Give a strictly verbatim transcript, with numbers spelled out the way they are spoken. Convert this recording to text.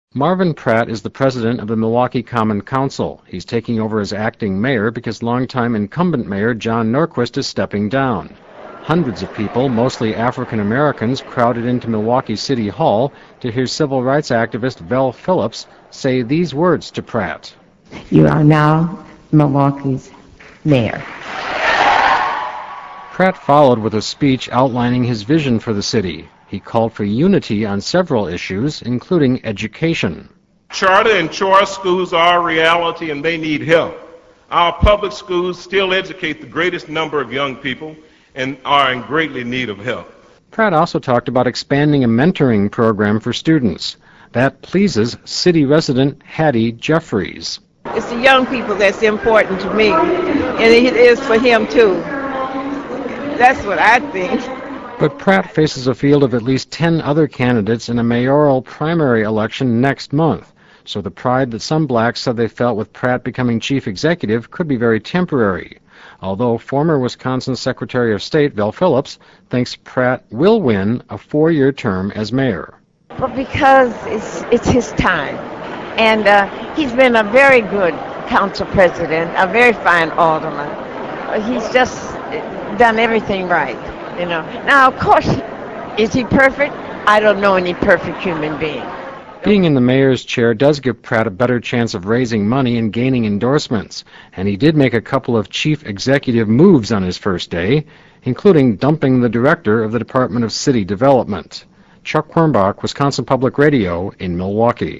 Marvin Pratt is the president of the Milwaukee Common Council. He's taking over as acting mayor because longtime incumbent mayor John Norquist is stepping down. Hundreds of people, mostly African Americans, crowded into Milwaukee City Hall to hear civil rights activist Vel Phillips say these words to Pratt. You are now Milwaukee's mayor. Pratt followed with a speech outlining his vision for the city. He called for unity on several issues, including education. Charter and choice schools are a reality and they need help. Our public schools still educate the greatest number of young people and are in greatly need of help. Pratt also talked about expanding a mentoring program for students. That pleases city resident Hattie Jeffries. It's the young people that's important to me, and it is for him too. That's what I think. But Pratt faces a field of at least ten other candidates in a mayoral primary election next month, so the pride that some blacks said they felt with Pratt becoming chief executive could be very temporary, although former Wisconsin Secretary of State Vel Phillips thinks Pratt will win a four-year term as mayor. But because it's, it's his time, and uh, he's been a very good council president, a very fine alderman. Uh, he's just done everything right. You know. Now, of course, is he perfect? I don't know any perfect human being. Being in the mayor's chair does give Pratt a better chance of raising money and gaining endorsements, and he did make a couple of chief executive moves on his first day, including dumping the director of the Department of City Development. Chuck Quirmbach, Wisconsin Public Radio in Milwaukee.